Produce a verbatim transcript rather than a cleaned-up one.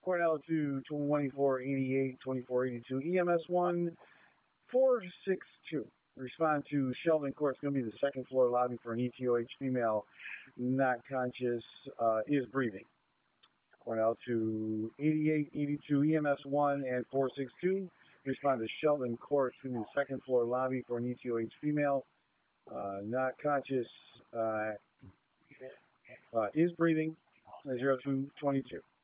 Cornell to twenty-four eighty-eight, twenty-four eighty-two, E M S one, four six two. Respond to Sheldon Court. It's going to be the second floor lobby for an E T O H female, not conscious, uh, is breathing. Cornell to eighty-eight eighty-two, E M S one and four six two. Respond to Sheldon Court. It's going to be the second floor lobby for an E T O H female, uh, not conscious, uh, uh, is breathing, zero two twenty-two.